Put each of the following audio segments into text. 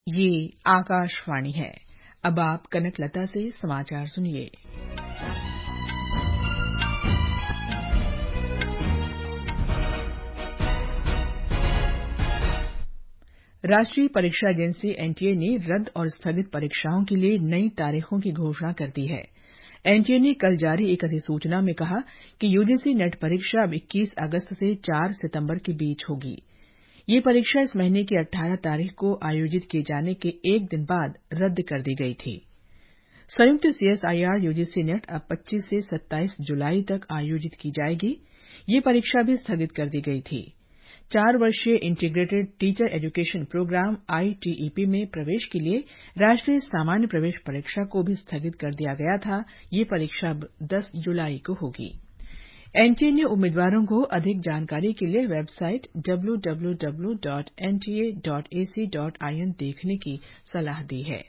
ये आकाशवाणी है। अब आप कनकलता से समाचार सुनिए। राष्ट्रीय परीक्षा एजेंसी एनटीए ने रद्द और स्थगित परीक्षाओं के लिए नई तारीखों की घोषणा कर दी है। एनटीए ने कल जारी एक अधिसूचना में कहा कि यूजीसी नेट परीक्षा अब 21 अगस्त से 4 सितंबर के बीच होगी। ये परीक्षा इस महीने की 18 तारीख को आयोजित किए जाने के एक दिन बाद रद्द कर दी गई थी। संयुक्त सीएसआईआर यूजीसी नेट अब 25 से 27 जुलाई तक आयोजित की जाएगी। ये परीक्षा भी स्थगित कर दी गई थी। 4 वर्षीय integrated teacher education programme ITEP में प्रवेश के लिए राष्ट्रीय सामान्य प्रवेश परीक्षा को भी स्थगित कर दिया गया था। ये परीक्षा अब 10 जुलाई को होगी। एनटीए ने उम्मीदवारों को अधिक जानकारी के लिए वेबसाइट www.nta.ac.in देखने की सलाह दी है।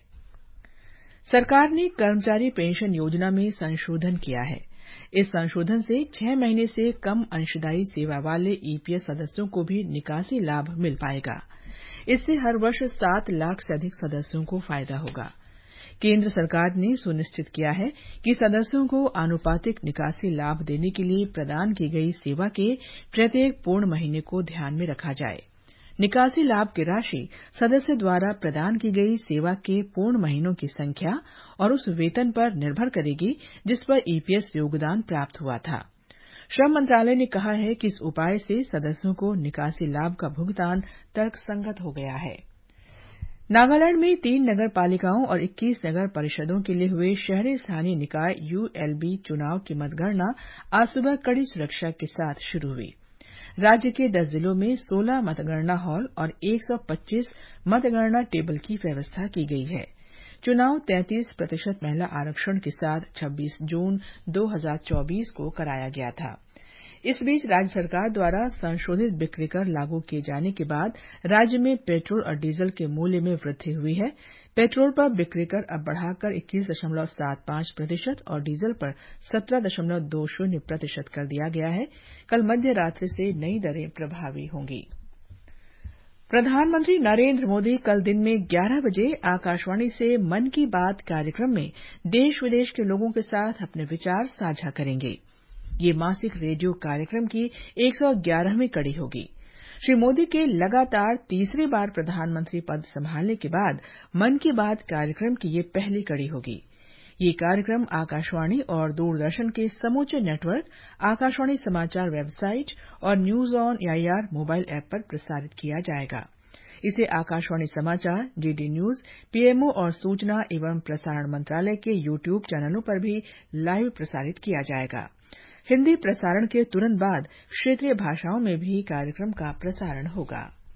सरकार ने कर्मचारी पेंशन योजना में संशोधन किया है। इस संशोधन से 6 महीने से कम अंशदायी सेवा वाले ईपीएस सदस्यों को भी निकासी लाभ मिल पाएगा। इससे हर वर्ष 7 लाख से अधिक सदस्यों को फायदा होगा। केंद्र सरकार ने सुनिश्चित किया है कि सदस्यों को आनुपातिक निकासी लाभ देने के लिए प्रदान की गई सेवा के प्रत्येक पूर्ण महीने को ध्यान में रखा जाए। निकासी लाभ की राशि सदस्य द्वारा प्रदान की गई सेवा के पूर्ण महीनों की संख्या और उस वेतन पर निर्भर करेगी जिस पर ईपीएस योगदान प्राप्त हुआ था। श्रम मंत्रालय ने कहा है कि इस उपाय से सदस्यों को निकासी लाभ का भुगतान तर्कसंगत हो गया है। नागालैंड में 3 नगर पालिकाओं और 21 नगर परिषदों के लिए हुए शहरी स्थानीय निकाय यूएलबी चुनाव की मतगणना आज सुबह कड़ी सुरक्षा के साथ शुरू हुई। राज्य के 10 जिलों में 16 मतगणना हॉल और 125 मतगणना टेबल की व्यवस्था की गई है। चुनाव 33% महिला आरक्षण के साथ 26 जून 2024 को कराया गया था। इस बीच राज्य सरकार द्वारा संशोधित बिक्री कर लागू किए जाने के बाद राज्य में पेट्रोल और डीजल के मूल्य में वृद्धि हुई है। पेट्रोल पर बिक्री कर अब बढ़ाकर 21.75% और डीजल पर 17.20% कर दिया गया है। कल मध्य रात्रि से नई दरें प्रभावी होंगी। प्रधानमंत्री नरेंद्र मोदी कल दिन में 11 बजे आकाशवाणी से मन की बात कार्यक्रम में देश विदेश के लोगों के साथ अपने विचार साझा करेंगे। ये मासिक रेडियो कार्यक्रम की 111वीं कड़ी होगी। श्री मोदी के लगातार तीसरी बार प्रधानमंत्री पद संभालने के बाद मन की बात कार्यक्रम की ये पहली कड़ी होगी। ये कार्यक्रम आकाशवाणी और दूरदर्शन के समूचे नेटवर्क, आकाशवाणी समाचार वेबसाइट और news on AIR mobile app पर प्रसारित किया जाएगा। इसे आकाशवाणी समाचार, डीडी न्यूज, पीएमओ और सूचना एवं प्रसारण मंत्रालय के यूट्यूब चैनलों पर भी लाइव प्रसारित किया जाएगा। हिंदी प्रसारण के तुरंत बाद क्षेत्रीय भाषाओं में भी कार्यक्रम का प्रसारण होगा।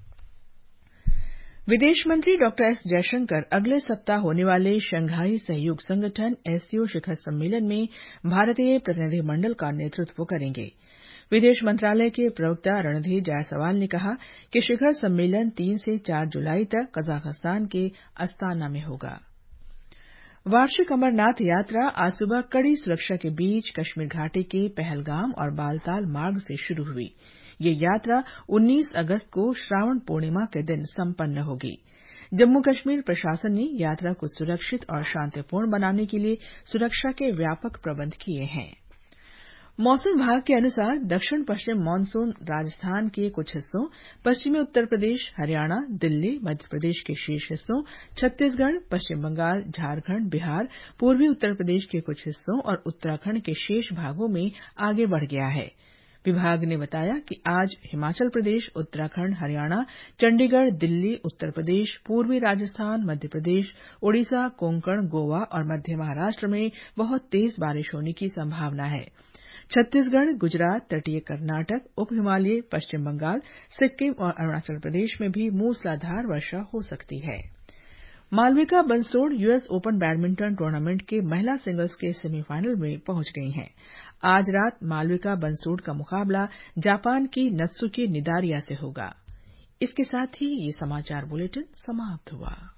विदेश मंत्री डॉ एस जयशंकर अगले सप्ताह होने वाले शंघाई सहयोग संगठन एससीओ शिखर सम्मेलन में भारतीय प्रतिनिधिमंडल का नेतृत्व करेंगे। विदेश मंत्रालय के प्रवक्ता रणधीर जायसवाल ने कहा कि शिखर सम्मेलन 3 से 4 जुलाई तक कजाखस्तान के अस्ताना में होगा। वार्षिक अमरनाथ यात्रा आज सुबह कड़ी सुरक्षा के बीच कश्मीर घाटी के पहलगाम और बालताल मार्ग से शुरू हुई। ये यात्रा 19 अगस्त को श्रावण पूर्णिमा के दिन संपन्न होगी। जम्मू कश्मीर प्रशासन ने यात्रा को सुरक्षित और शांतिपूर्ण बनाने के लिए सुरक्षा के व्यापक प्रबंध किए हैं। मौसम विभाग के अनुसार दक्षिण पश्चिम मानसून राजस्थान के कुछ हिस्सों, पश्चिमी उत्तर प्रदेश, हरियाणा, दिल्ली, मध्य प्रदेश के शेष हिस्सों, छत्तीसगढ़, पश्चिम बंगाल, झारखंड, बिहार, पूर्वी उत्तर प्रदेश के कुछ हिस्सों और उत्तराखंड के शेष भागों में आगे बढ़ गया है। विभाग ने बताया कि आज हिमाचल प्रदेश, उत्तराखंड, हरियाणा, चंडीगढ़, दिल्ली, उत्तर प्रदेश, पूर्वी राजस्थान, मध्य प्रदेश, ओडिशा, कोंकण, गोवा और मध्य महाराष्ट्र में बहुत तेज बारिश होने की संभावना है। छत्तीसगढ़, गुजरात, तटीय कर्नाटक, उप हिमालय, पश्चिम बंगाल, सिक्किम और अरुणाचल प्रदेश में भी मूसलाधार वर्षा हो सकती है। Malvika Bansod US Open badminton tournament के महिला सिंगल्स के सेमीफाइनल में पहुंच गई हैं। आज रात मालविका बंसोड़ का मुकाबला जापान की नत्सुकी निदारिया से होगा। इसके साथ ही ये समाचार बुलेटिन समाप्त हुआ।